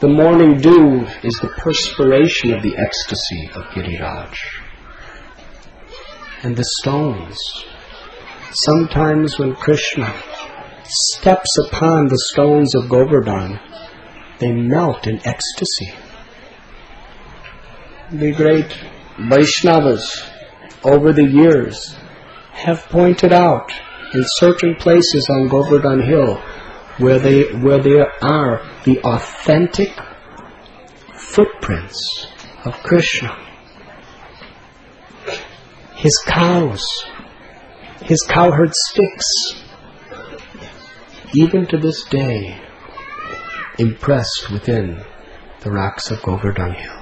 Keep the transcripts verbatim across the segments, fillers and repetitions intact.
The morning dew is the perspiration of the ecstasy of Giriraj. And the stones, sometimes when Krishna steps upon the stones of Govardhan, they melt in ecstasy. The great Vaishnavas over the years have pointed out in certain places on Govardhan Hill where they where there are the authentic footprints of Krishna. His cows, his cowherd sticks, even to this day, impressed within the rocks of Govardhan Hill.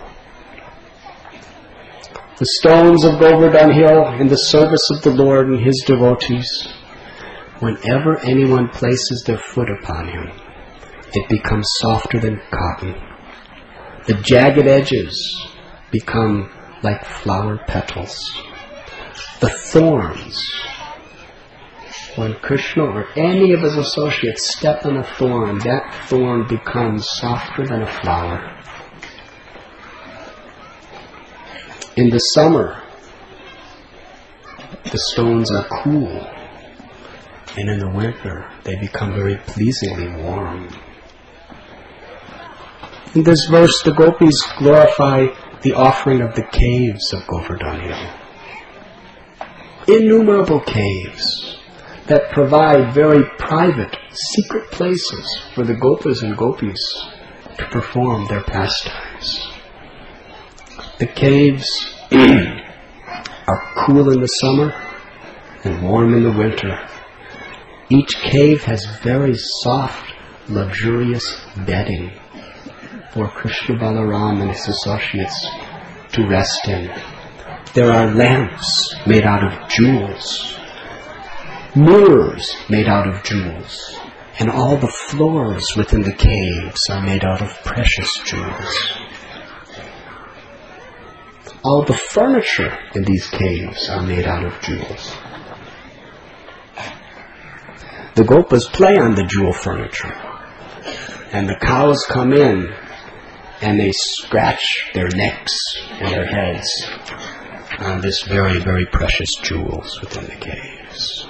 The stones of Govardhan Hill in the service of the Lord and His devotees, whenever anyone places their foot upon him, it becomes softer than cotton. The jagged edges become like flower petals. The thorns, when Krishna or any of his associates step on a thorn, that thorn becomes softer than a flower. In the summer, the stones are cool, and in the winter, they become very pleasingly warm. In this verse, the gopis glorify the offering of the caves of Govardhan Hill. Innumerable caves that provide very private, secret places for the gopas and gopis to perform their pastimes. The caves are cool in the summer and warm in the winter. Each cave has very soft, luxurious bedding for Krishna Balaram and his associates to rest in. There are lamps made out of jewels, mirrors made out of jewels, and all the floors within the caves are made out of precious jewels. All the furniture in these caves are made out of jewels. The gopas play on the jewel furniture, and the cows come in and they scratch their necks and their heads on this very, very precious jewels within the caves.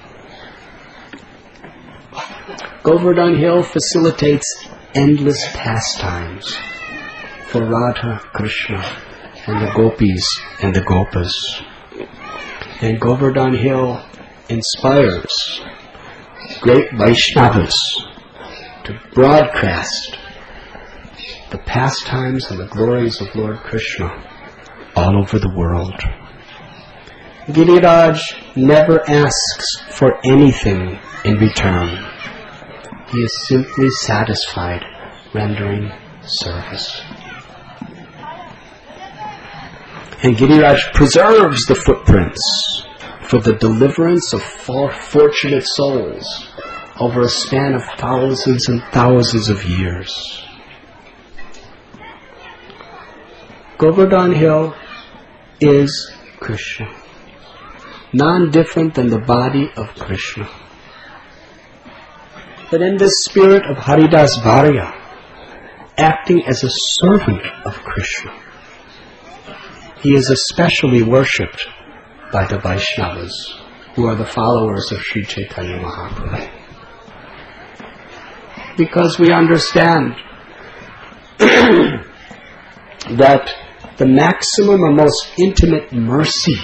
Govardhan Hill facilitates endless pastimes for Radha, Krishna, and the gopis and the gopas. And Govardhan Hill inspires great Vaishnavas to broadcast the pastimes and the glories of Lord Krishna all over the world. Giriraj never asks for anything in return. He is simply satisfied rendering service. And Giriraj preserves the footprints for the deliverance of fortunate souls over a span of thousands and thousands of years. Govardhan Hill is Krishna, non-different than the body of Krishna. But in this spirit of Haridas Varya, acting as a servant of Krishna, he is especially worshipped by the Vaishnavas, who are the followers of Sri Chaitanya Mahaprabhu. Because we understand that the maximum and most intimate mercy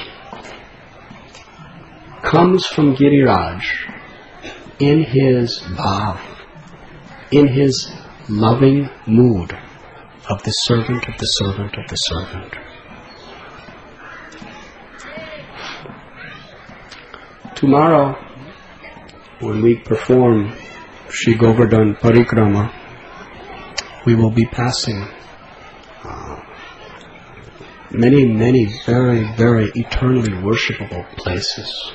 comes from Giriraj in his bhav, in his loving mood of the servant of the servant of the servant. Tomorrow, when we perform Shri Govardhan Parikrama, we will be passing uh, many, many very, very eternally worshipable places.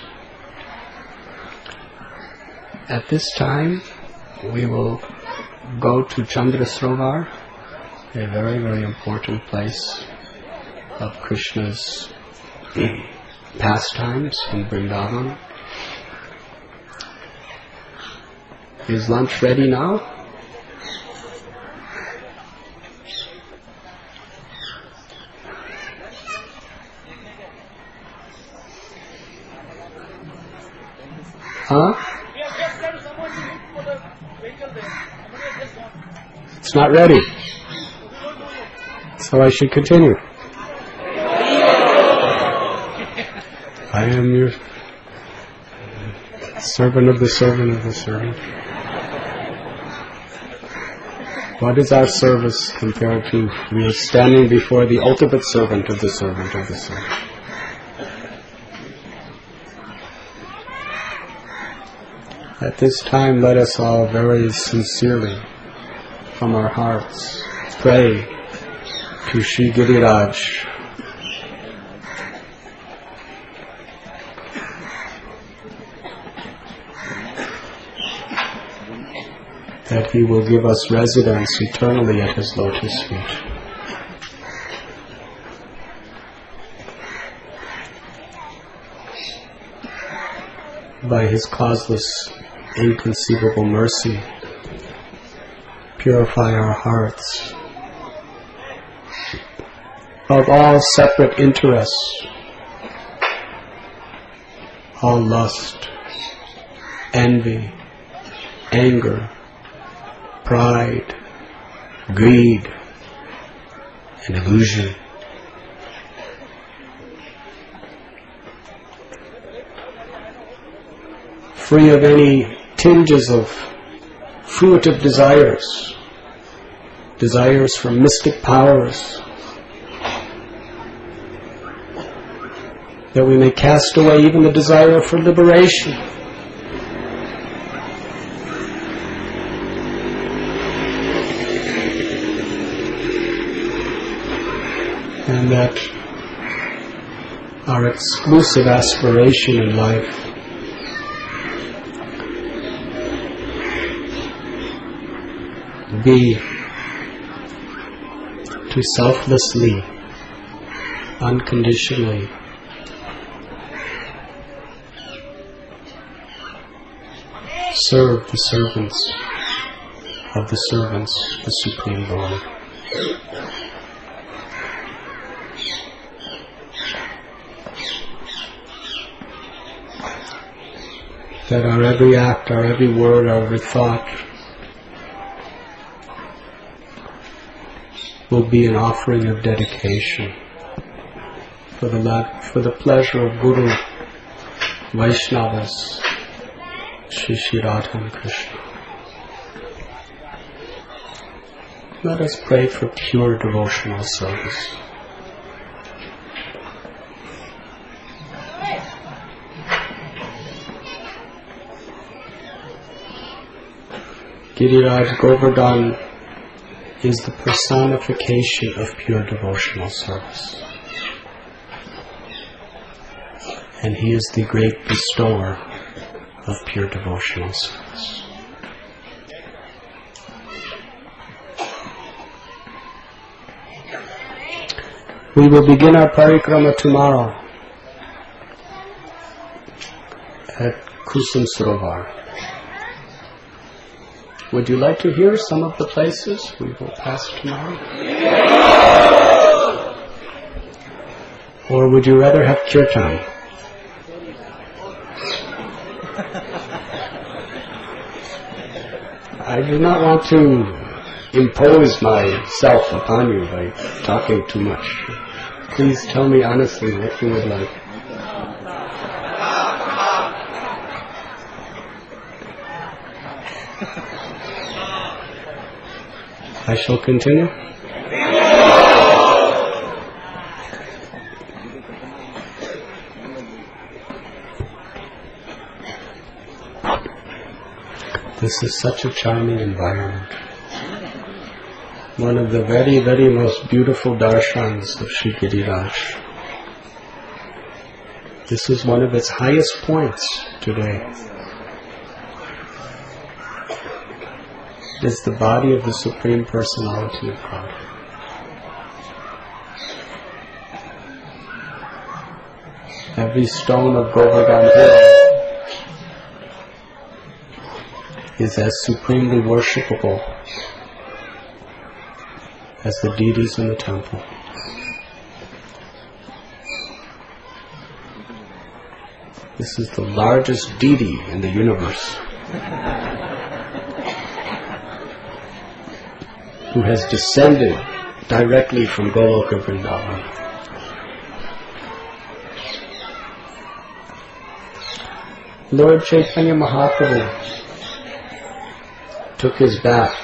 At this time, we will go to Chandrasrovar, a very, very important place of Krishna's pastimes in Vrindavan. Is lunch ready now? It's not ready. So I should continue. I am your servant of the servant of the servant. What is our service compared to we are standing before the ultimate servant of the servant of the servant? At this time, let us all very sincerely, from our hearts, pray to Shri Giriraj, that he will give us residence eternally at his lotus feet. By his causeless, inconceivable mercy, purify our hearts of all separate interests, all lust, envy, anger, pride, greed, and illusion. Free of any tinges of fruitive desires, desires for mystic powers, that we may cast away even the desire for liberation. And that our exclusive aspiration in life be to selflessly, unconditionally serve the servants of the servants, the Supreme Lord. That our every act, our every word, our every thought will be an offering of dedication for the la- for the pleasure of Guru, Vaishnavas, Shri Shri Radha and Krishna. Let us pray for pure devotional service. Giriraj Govardhan is the personification of pure devotional service. And he is the great bestower of pure devotional service. We will begin our parikrama tomorrow at Kusum Sarovar. Would you like to hear some of the places we will pass tomorrow? Or would you rather have kirtan? I do not want to impose myself upon you by talking too much. Please tell me honestly what you would like. I shall continue. This is such a charming environment. One of the very, very most beautiful darshans of Shri Giriraj. This is one of its highest points today. It is the body of the Supreme Personality of God. Every stone of Govardhan Hill is as supremely worshipable as the deities in the temple. This is the largest deity in the universe. who has descended directly from Goloka Vrindavan. Lord Chaitanya Mahaprabhu took his bath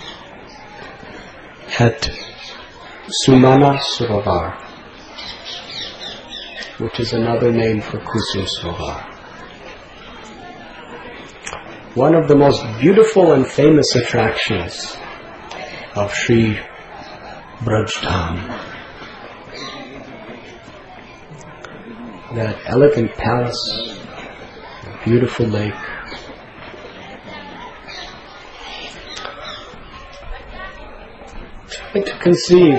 at Sumana Sarovar, which is another name for Kusum Sarovar. One of the most beautiful and famous attractions of Sri Braj Dham. That elegant palace, beautiful lake. Try to conceive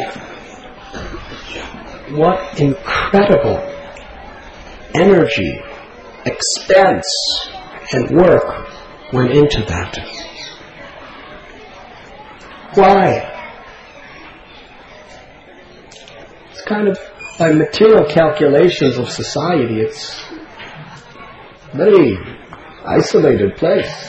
what incredible energy, expense, and work went into that. Why? It's kind of by material calculations of society, it's a very isolated place.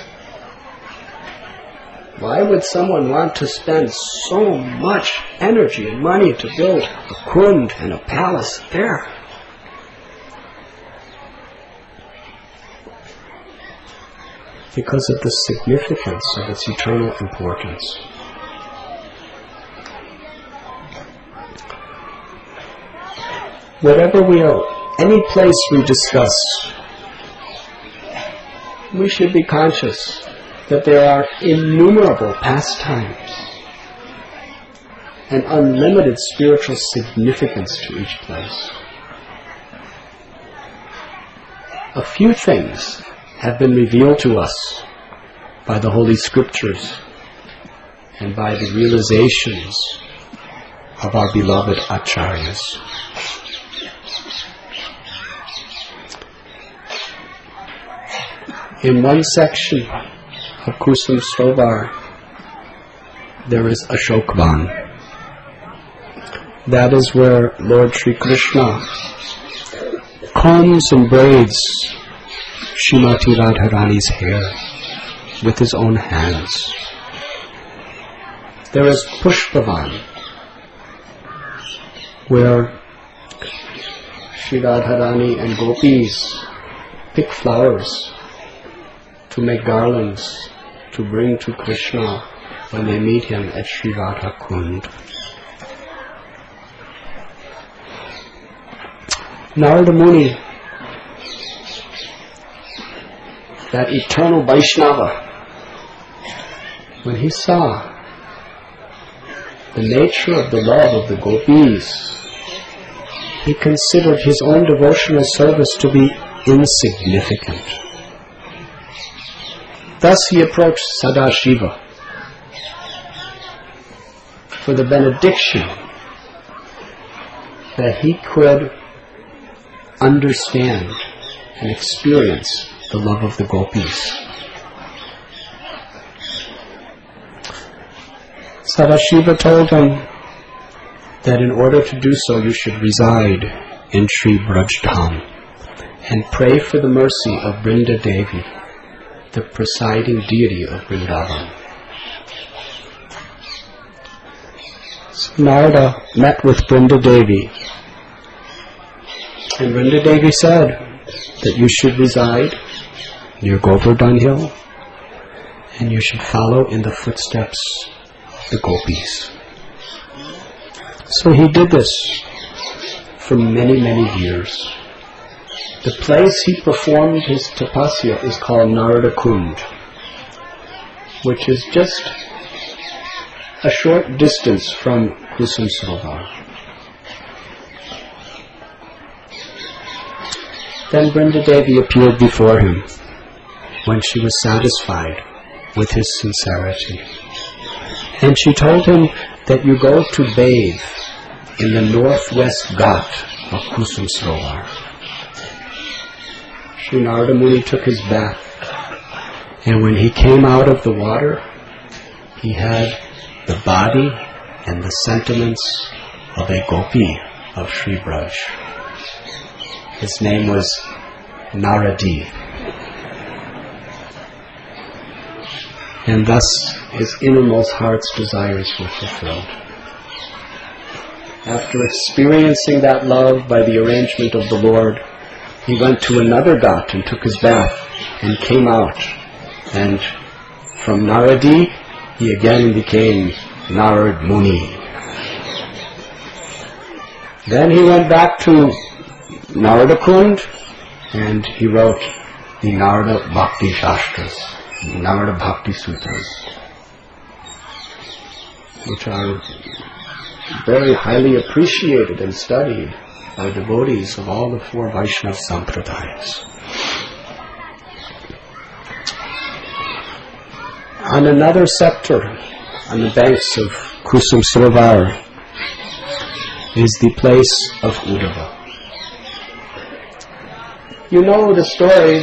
Why would someone want to spend so much energy and money to build a kund and a palace there? Because of the significance of its eternal importance. Whatever we are, any place we discuss, we should be conscious that there are innumerable pastimes and unlimited spiritual significance to each place. A few things have been revealed to us by the Holy Scriptures and by the realizations of our beloved Acharyas. In one section of Kusum Sarovar, there is Ashokvan. That is where Lord Sri Krishna combs and braids Srimati Radharani's hair with his own hands. There is Pushpavan, where Sri Radharani and gopis pick flowers to make garlands to bring to Krishna when they meet him at Sri Radha Kund. Narada Muni, that eternal Vaishnava, when he saw the nature of the love of the gopis, he considered his own devotional service to be insignificant. Thus he approached Sadashiva for the benediction that he could understand and experience the love of the gopis. Sadashiva told him that in order to do so you should reside in Sri Braj Dham and pray for the mercy of Brinda Devi, the presiding deity of Vrindavan. So Narada met with Brinda Devi, and Brinda Devi said that you should reside near Govardhan Hill and you should follow in the footsteps of the gopis. So he did this for many, many years. The place he performed his tapasya is called Narada Kund, which is just a short distance from Kusum Sarovar. Then Brinda Devi appeared before him when she was satisfied with his sincerity. And she told him that you go to bathe in the northwest ghat of Kusum Sarovar. Sri Narada Muni took his bath, and when he came out of the water, he had the body and the sentiments of a gopi of Sri Braj. His name was Naradi. And thus his innermost heart's desires were fulfilled. After experiencing that love by the arrangement of the Lord, he went to another ghat and took his bath and came out. And from Naradi, he again became Narad Muni. Then he went back to Narada Kund and he wrote the Narada Bhakti Shastras, Narada Bhakti Sutras, which are very highly appreciated and studied by devotees of all the four Vaishnava Sampradayas. On another sector, on the banks of Kusum Sarovar, is the place of Uddhava. You know the story.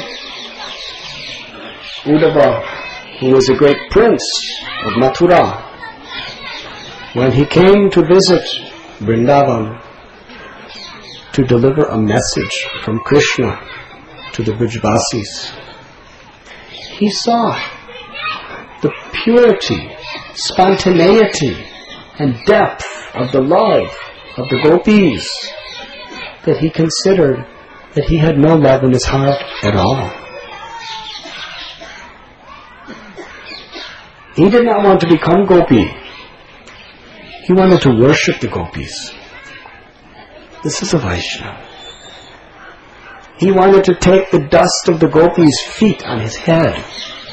Uddhava, who was a great prince of Mathura, when he came to visit Vrindavan to deliver a message from Krishna to the Brajvasis, he saw the purity, spontaneity, and depth of the love of the gopis that he considered that he had no love in his heart at all. He did not want to become gopi. He wanted to worship the gopis. This is a Vaishnava. He wanted to take the dust of the gopis' feet on his head.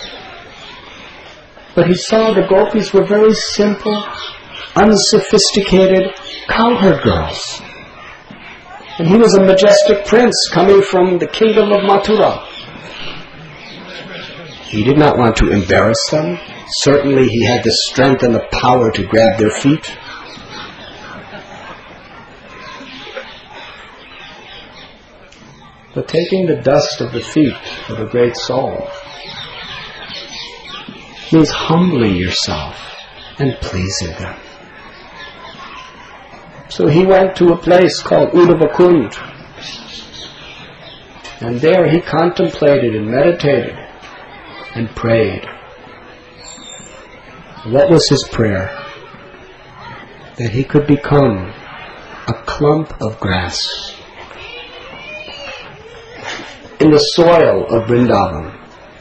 But he saw the gopis were very simple, unsophisticated cowherd girls. And he was a majestic prince coming from the kingdom of Mathura. He did not want to embarrass them. Certainly he had the strength and the power to grab their feet. But taking the dust of the feet of a great soul means humbling yourself and pleasing them. So he went to a place called Uddhava Kund, and there he contemplated and meditated and prayed. What was his prayer? That he could become a clump of grass in the soil of Vrindavan,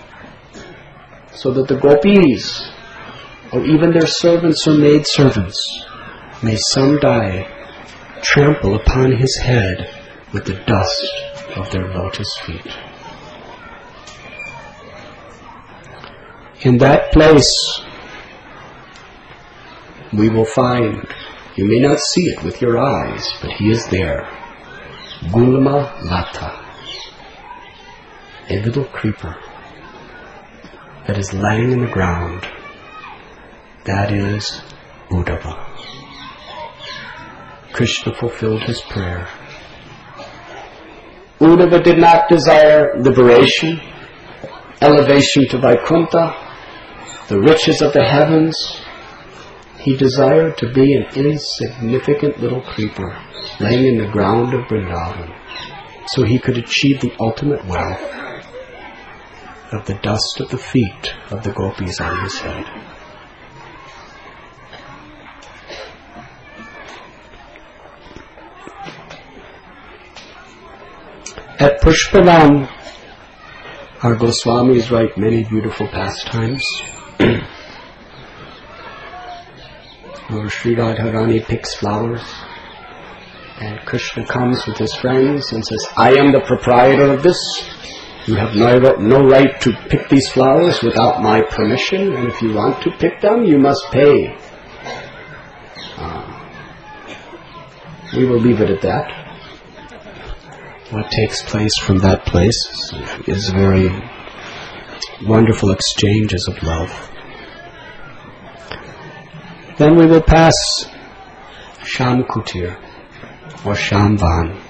so that the gopis, or even their servants or maidservants, may someday trample upon his head with the dust of their lotus feet. In that place, we will find, you may not see it with your eyes, but he is there, Gulma Lata, a little creeper that is laying in the ground. That is Uddhava. Krishna fulfilled his prayer. Uddhava did not desire liberation, elevation to Vaikuntha, the riches of the heavens. He desired to be an insignificant little creeper laying in the ground of Vrindavan, so he could achieve the ultimate wealth of the dust of the feet of the gopis on his head. At Pushpavan, our Goswamis write many beautiful pastimes where Sri Radharani picks flowers and Krishna comes with his friends and says, I am the proprietor of this. You have no, no right to pick these flowers without my permission, and if you want to pick them, you must pay. Uh, we will leave it at that. What takes place from that place is very wonderful exchanges of love. Then we will pass Sham Kutir or Shamvan.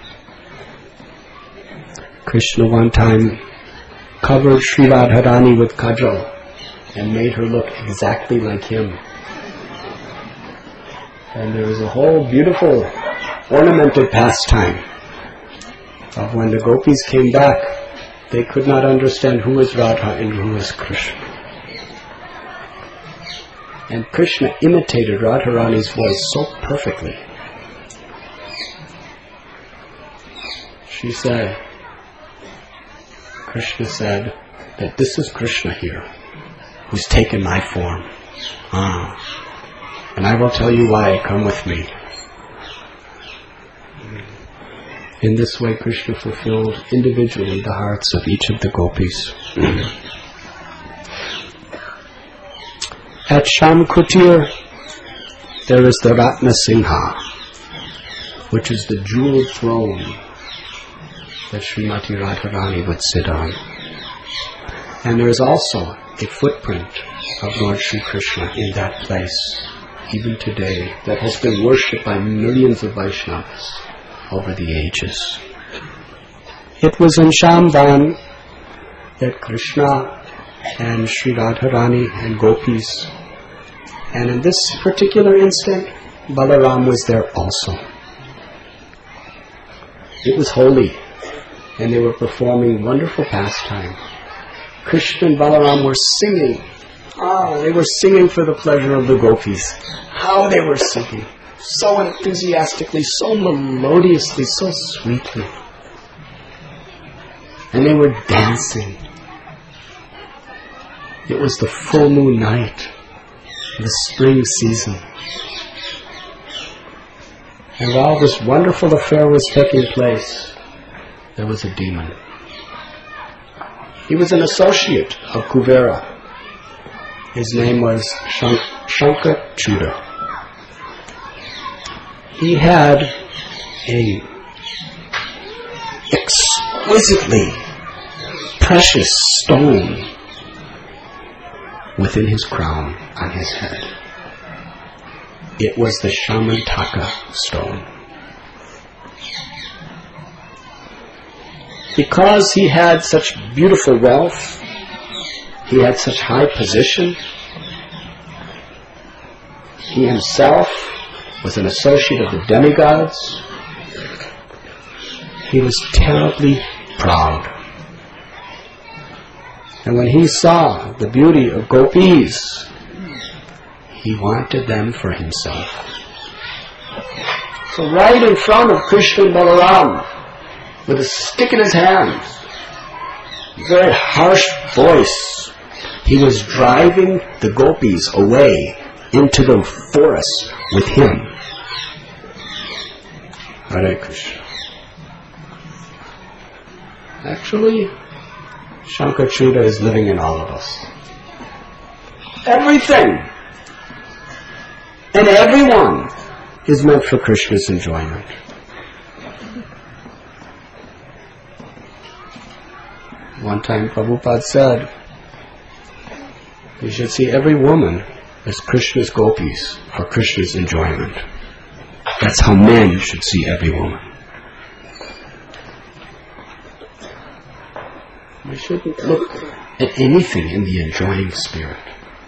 Krishna one time covered Sri Radharani with kajal and made her look exactly like him. And there was a whole beautiful ornamented pastime of when the gopis came back, they could not understand who is Radha and who is Krishna. And Krishna imitated Radharani's voice so perfectly. She said, Krishna said that this is Krishna here, who's taken my form. Ah. And I will tell you why. Come with me. In this way, Krishna fulfilled individually the hearts of each of the gopis. At Shamkutir, there is the Ratna Singha, which is the jeweled throne that Srimati Radharani would sit on. And there is also a footprint of Lord Sri Krishna in that place, even today, that has been worshipped by millions of Vaishnavas over the ages. It was in Shambhan that Krishna and Sri Radharani and gopis, and in this particular instant, Balaram was there also. It was holy, and they were performing wonderful pastime. Krishna and Balaram were singing. Ah, they were singing for the pleasure of the gopis. How they were singing! So enthusiastically, so melodiously, so sweetly. And they were dancing. It was the full moon night, the spring season. And while this wonderful affair was taking place, there was a demon. He was an associate of Kuvera. His name was Shank- Shankachuda. He had a exquisitely precious stone within his crown on his head. It was the Shamantaka stone. Because he had such beautiful wealth, he had such high position, he himself was an associate of the demigods, he was terribly proud. And when he saw the beauty of gopis, he wanted them for himself. So right in front of Krishna and Balaram, with a stick in his hand, very harsh voice, he was driving the gopis away into the forest with him. Hare Krishna. Actually, Shankachuda is living in all of us. Everything and everyone is meant for Krishna's enjoyment. One time Prabhupada said, you should see every woman as Krishna's gopis for Krishna's enjoyment. That's how men should see every woman. We shouldn't look at anything in the enjoying spirit.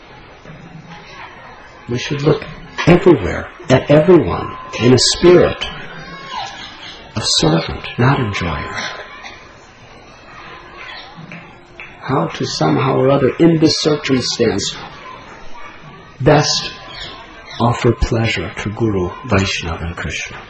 We should look everywhere, at everyone, in a spirit of servant, not enjoyer. How to somehow or other, in this circumstance, best offer pleasure to Guru, Vaishnava and Krishna.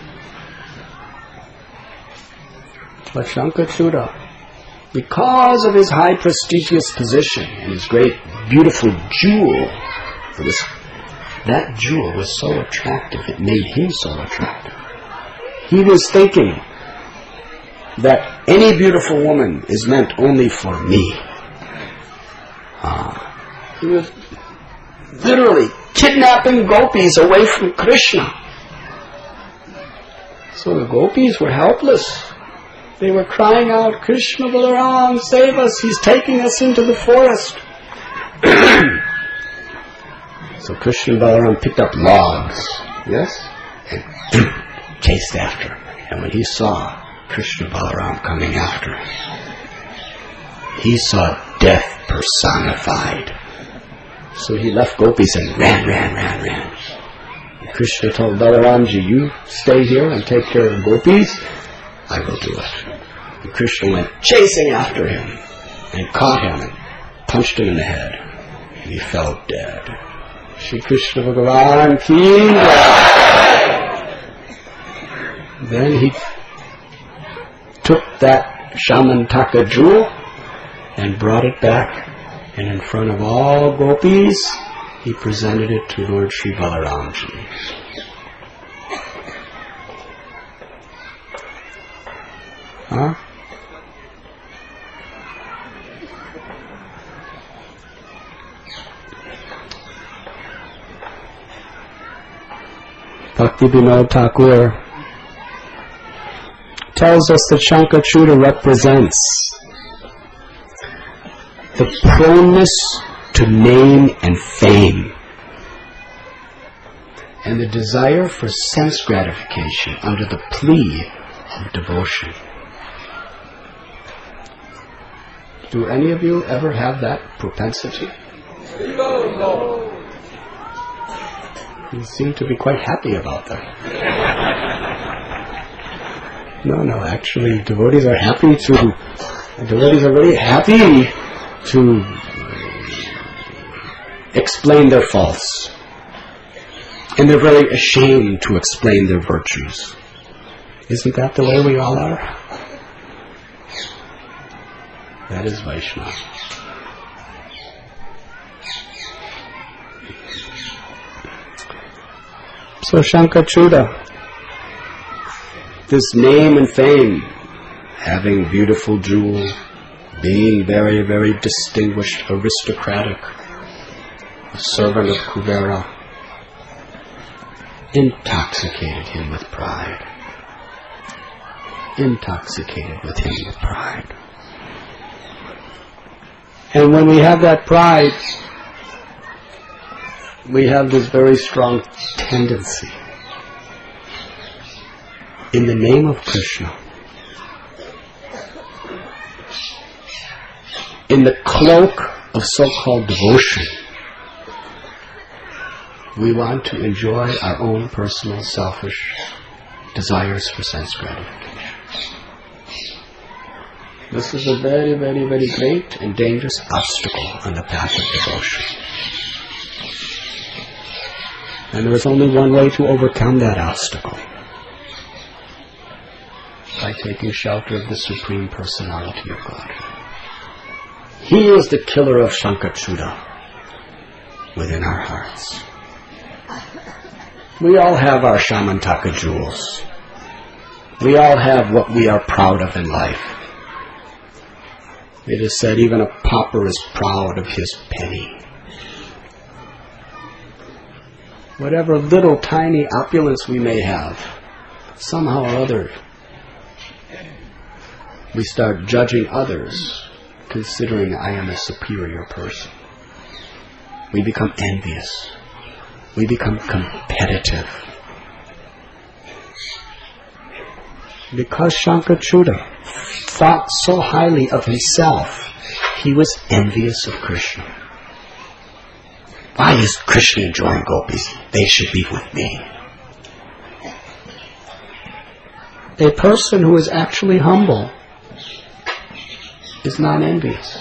But Shankachuda, because of his high prestigious position and his great beautiful jewel, it was, that jewel was so attractive, it made him so attractive. He was thinking that any beautiful woman is meant only for me. Ah. He was literally kidnapping gopis away from Krishna. So the gopis were helpless. They were crying out, Krishna Balaram, save us, he's taking us into the forest. So Krishna and Balaram picked up logs, yes, and chased after him. And when he saw Krishna Balaram coming after him, he saw death personified. So he left gopis and ran, ran, ran, ran. And Krishna told Balaramji, you stay here and take care of gopis, I will do it. And Krishna went chasing after him and caught him and punched him in the head. And he fell dead. Shri Krishna Bhagavan ki jai. Then he took that Shamantaka jewel and brought it back, and in front of all gopis, he presented it to Lord Sri Balaramji. Huh? Bhakti Vinod Thakur tells us that Shankachuda represents the proneness to name and fame and the desire for sense gratification under the plea of devotion. Do any of you ever have that propensity? You seem to be quite happy about that. No, no, actually, devotees are happy to, devotees are really happy to explain their faults. And they're very ashamed to explain their virtues. Isn't that the way we all are? That is Vaishnava. So Shankachuda, this name and fame, having beautiful jewel, being very, very distinguished, aristocratic, a servant of Kuvera, intoxicated him with pride. Intoxicated with him with pride. And when we have that pride, we have this very strong tendency in the name of Krishna, in the cloak of so-called devotion, we want to enjoy our own personal selfish desires for sense gratification. This is a very, very, very great and dangerous obstacle on the path of devotion. And there is only one way to overcome that obstacle: by taking shelter of the Supreme Personality of God. He is the killer of Shankachuda within our hearts. We all have our Shamantaka jewels. We all have what we are proud of in life. It is said even a pauper is proud of his penny. Whatever little tiny opulence we may have, somehow or other, we start judging others, considering I am a superior person. We become envious. We become competitive. Because Shankachuda thought so highly of himself, he was envious of Krishna. Why is Krishna enjoying gopis? They should be with me. A person who is actually humble is not envious.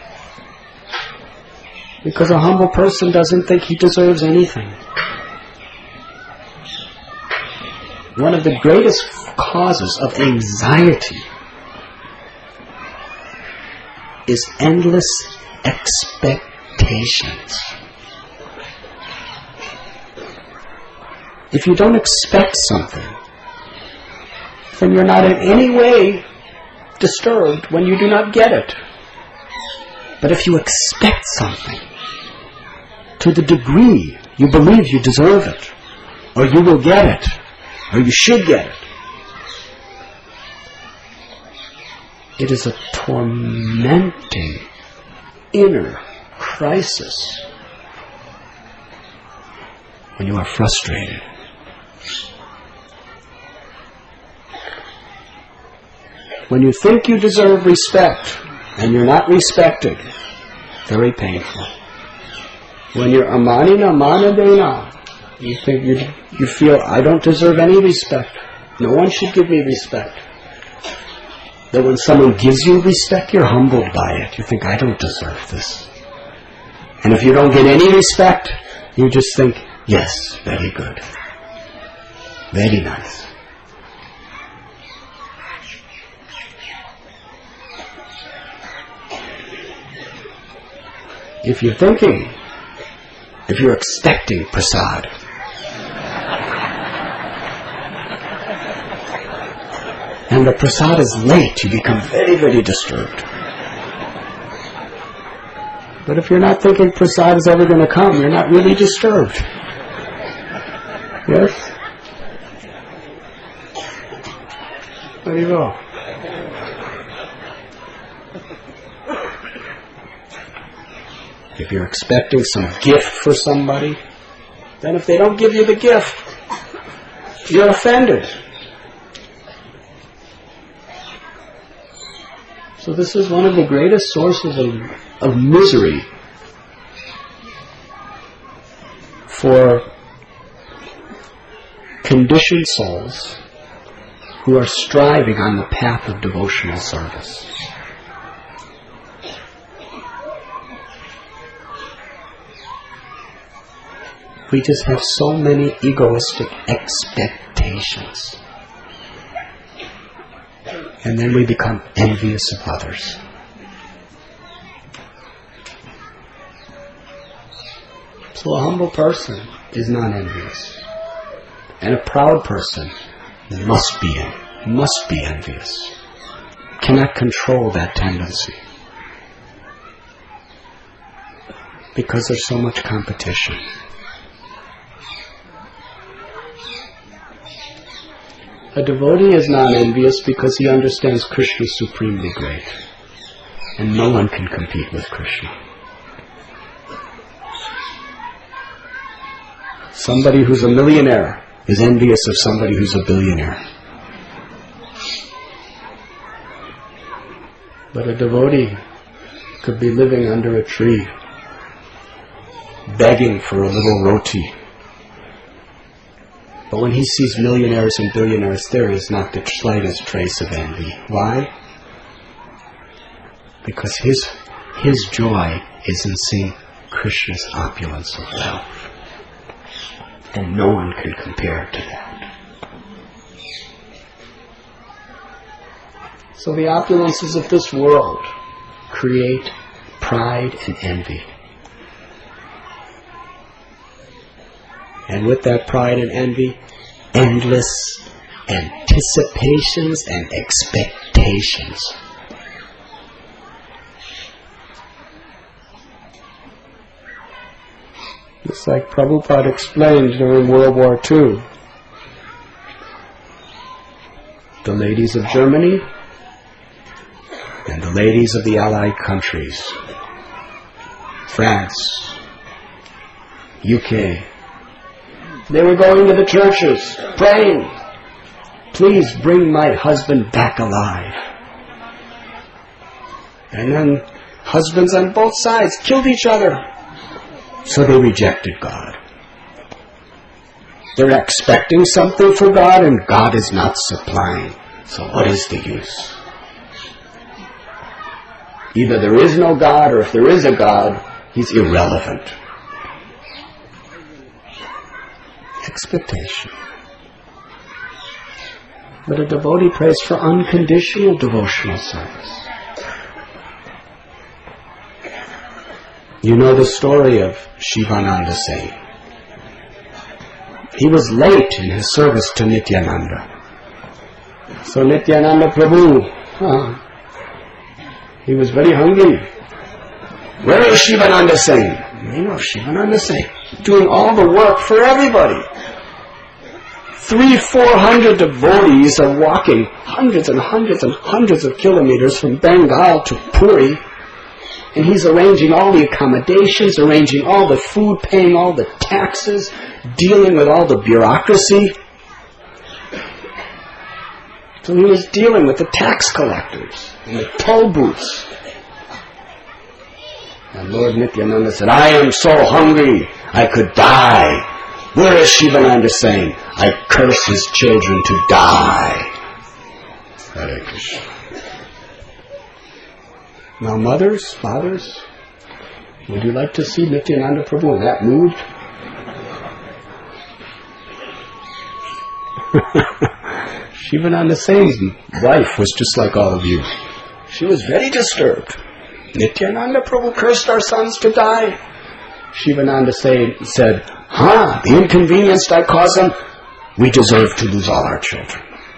Because a humble person doesn't think he deserves anything. One of the greatest causes of anxiety is endless expectations. If you don't expect something, then you're not in any way disturbed when you do not get it. But if you expect something to the degree you believe you deserve it, or you will get it, or you should get it, it is a tormenting inner crisis when you are frustrated. When you think you deserve respect and you're not respected, very painful. When you're amanina manadena, you think you you feel I don't deserve any respect. No one should give me respect. That when someone gives you respect, you're humbled by it. You think I don't deserve this. And if you don't get any respect, You just think, yes, very good. Very nice. If you're thinking, if you're expecting prasad, and the prasad is late, you become very, very disturbed. But if you're not thinking prasad is ever going to come, you're not really disturbed. Yes? There you go. If you're expecting some gift for somebody, then if they don't give you the gift, you're offended. So this is one of the greatest sources of, of misery for conditioned souls who are striving on the path of devotional service. We just have so many egoistic expectations. And then we become envious of others. So a humble person is not envious. And a proud person must be must be envious. Cannot control that tendency. Because there's so much competition. A devotee is not envious because he understands Krishna is supremely great. And no one can compete with Krishna. Somebody who's a millionaire is envious of somebody who's a billionaire. But a devotee could be living under a tree, begging for a little roti. But when he sees millionaires and billionaires, there is not the slightest trace of envy. Why? Because his, his joy is in seeing Krishna's opulence of wealth. And no one can compare to that. So the opulences of this world create pride and envy. And with that pride and envy, endless anticipations and expectations. It's like Prabhupada explained during World War Two. The ladies of Germany and the ladies of the Allied countries, France, U K, they were going to the churches, praying, please bring my husband back alive. And then husbands on both sides killed each other. So they rejected God. They're expecting something for God and God is not supplying. So what is the use? Either there is no God, or if there is a God, He's irrelevant. Expectation. But a devotee prays for unconditional devotional service. You know the story of Shivananda Singh. He was late in his service to Nityananda. So Nityananda Prabhu, huh, he was very hungry. Where is Shivananda Singh? You know, Shivananda Singh doing all the work for everybody. Three, four hundred devotees are walking hundreds and hundreds and hundreds of kilometers from Bengal to Puri. And he's arranging all the accommodations, arranging all the food, paying all the taxes, dealing with all the bureaucracy. So he was dealing with the tax collectors and the toll booths. And Lord Nityananda said, I am so hungry, I could die. Where is Shivananda Singh? I curse his children to die. Hare Krishna. Now mothers, fathers, would you like to see Nityananda Prabhu in that mood? Shivananda Sen's wife was just like all of you. She was very disturbed. Nityananda Prabhu cursed our sons to die. Shivananda say, said, huh, the inconvenience I caused them, we deserve to lose all our children.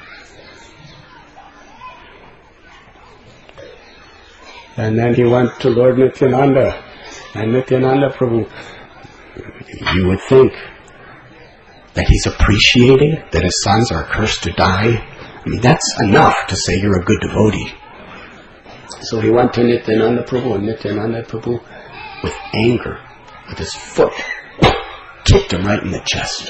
And then he went to Lord Nityananda. And Nityananda Prabhu, you would think that he's appreciating that his sons are cursed to die. I mean, that's enough to say you're a good devotee. So he went to Nityananda Prabhu, and Nityananda Prabhu, with anger, with his foot, kicked him right in the chest.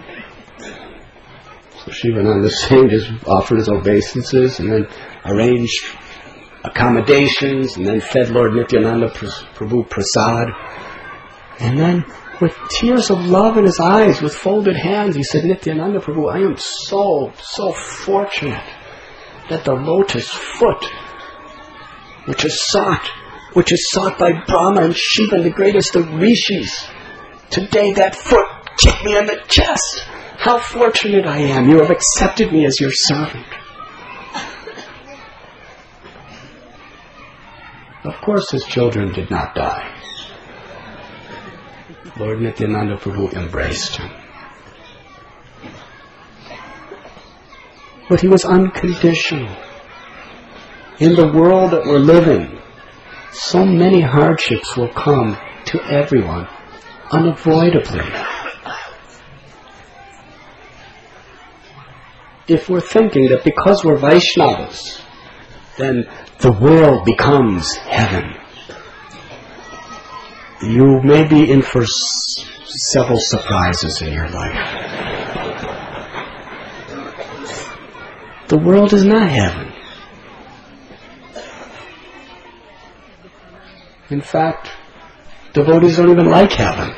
So Shivananda Singh just offered his obeisances and then arranged accommodations and then fed Lord Nityananda Prabhu prasad. And then with tears of love in his eyes, with folded hands, he said, Nityananda Prabhu, I am so, so fortunate that the lotus foot, which is sought, which is sought by Brahma and Shiva and the greatest of rishis, today that foot kicked me in the chest. How fortunate I am. You have accepted me as your servant. Of course his children did not die. Lord Nityananda Prabhu embraced him. But he was unconditional. In the world that we're living, so many hardships will come to everyone unavoidably. If we're thinking that because we're Vaishnavas, then the world becomes heaven, you may be in for s- several surprises in your life. The world is not heaven. In fact, devotees don't even like heaven.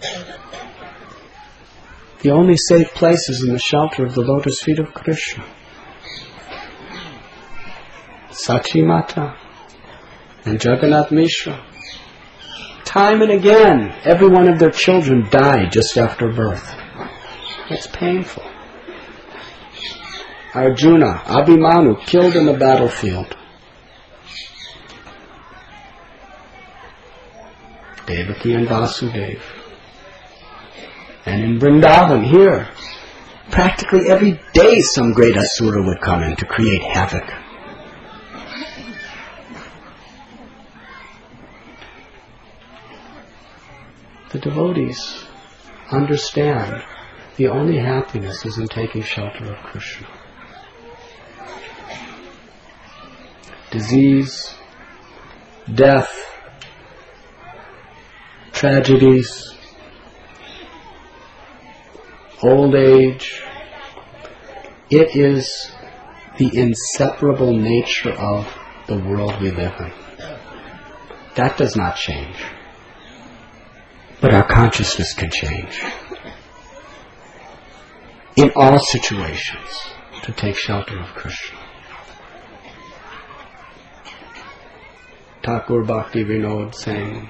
The only safe place is in the shelter of the lotus feet of Krishna. Sachi Mata and Jagannath Mishra. Time and again, every one of their children died just after birth. It's painful. Arjuna, Abhimanyu, killed in the battlefield. Devaki and Vasudeva. And in Vrindavan, here, practically every day some great asura would come in to create havoc. The devotees understand the only happiness is in taking shelter of Krishna. Disease, death, tragedies, old age, it is the inseparable nature of the world we live in. That does not change. But our consciousness can change. In all situations, to take shelter of Krishna. Thakur Bhakti Vinod sang,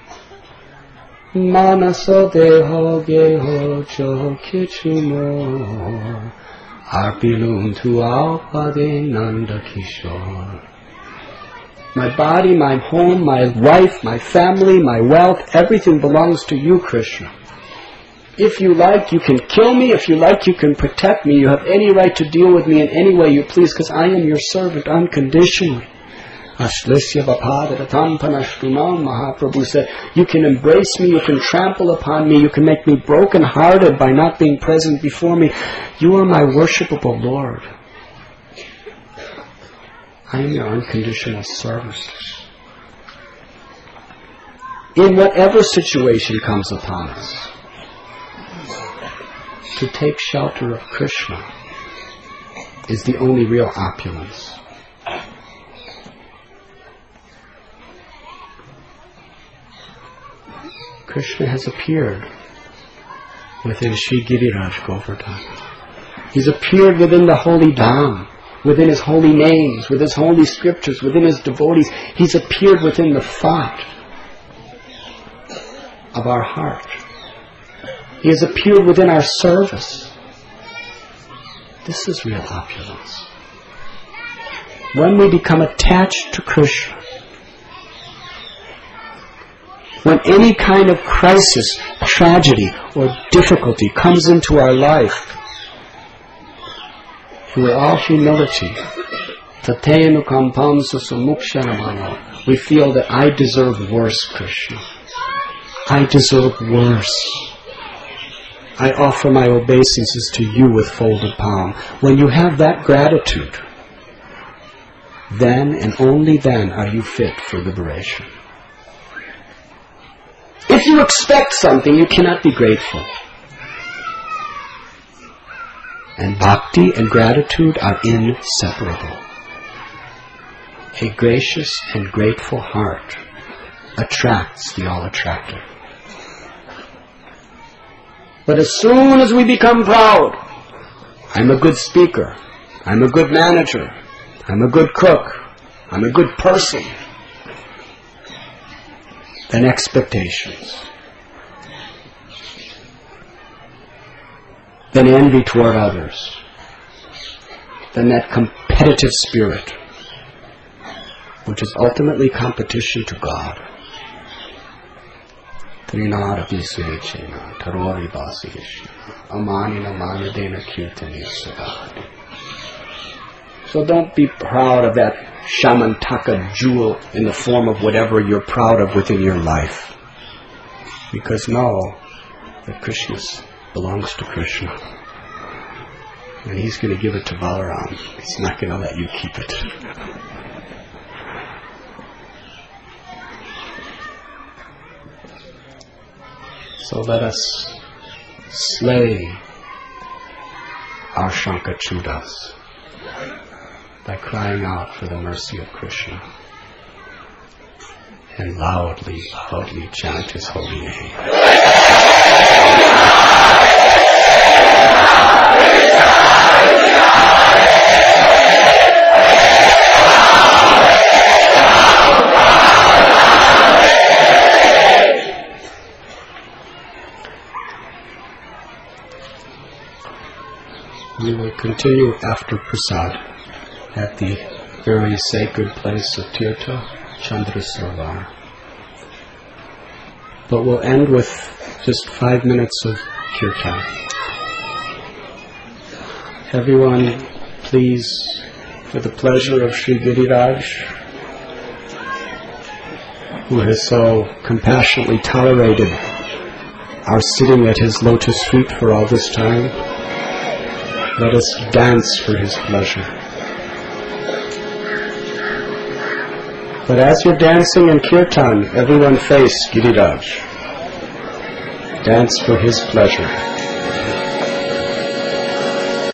Manaso deho geho cho kichu mo, Arpilum tu alpade nanda kishore. My body, my home, my wife, my family, my wealth, everything belongs to you, Krishna. If you like, you can kill me. If you like, you can protect me. You have any right to deal with me in any way you please, because I am your servant unconditionally. Ashlesya Vapadaratam Panashtunam, Mahaprabhu said, you can embrace me, you can trample upon me, you can make me broken-hearted by not being present before me. You are my worshipable Lord. I am your unconditional servant. In whatever situation comes upon us, to take shelter of Krishna is the only real opulence. Krishna has appeared within Shri Giriraj Govardhan. He's appeared within the holy Dham, within his holy names, with his holy scriptures, within his devotees. He's appeared within the thought of our heart. He has appeared within our service. This is real opulence. When we become attached to Krishna, when any kind of crisis, tragedy, or difficulty comes into our life, and with all humility, we feel that I deserve worse, Krishna. I deserve worse. I offer my obeisances to you with folded palm. When you have that gratitude, then and only then are you fit for liberation. If you expect something, you cannot be grateful. And bhakti and gratitude are inseparable. A gracious and grateful heart attracts the all-attractive. But as soon as we become proud, I'm a good speaker, I'm a good manager, I'm a good cook, I'm a good person, then expectations, then envy toward others, then that competitive spirit, which is ultimately competition to God. Trinada Visvechena, Tarori Vasishna, Amanina Manadena Kirtaniya Sadhati. So don't be proud of that Shamantaka jewel in the form of whatever you're proud of within your life. Because know that Krishna belongs to Krishna. And He's going to give it to Balaram. He's not going to let you keep it. So let us slay our Shankachudas by crying out for the mercy of Krishna and loudly, loudly chant His holy name. We will continue after Prasad at the very sacred place of Tirtha, Chandrasravan. But we'll end with just five minutes of kirtan. Everyone, please, for the pleasure of Sri Giriraj, who has so compassionately tolerated our sitting at his lotus feet for all this time, let us dance for his pleasure. But as you're dancing in kirtan, everyone face Giriraj. Dance for his pleasure.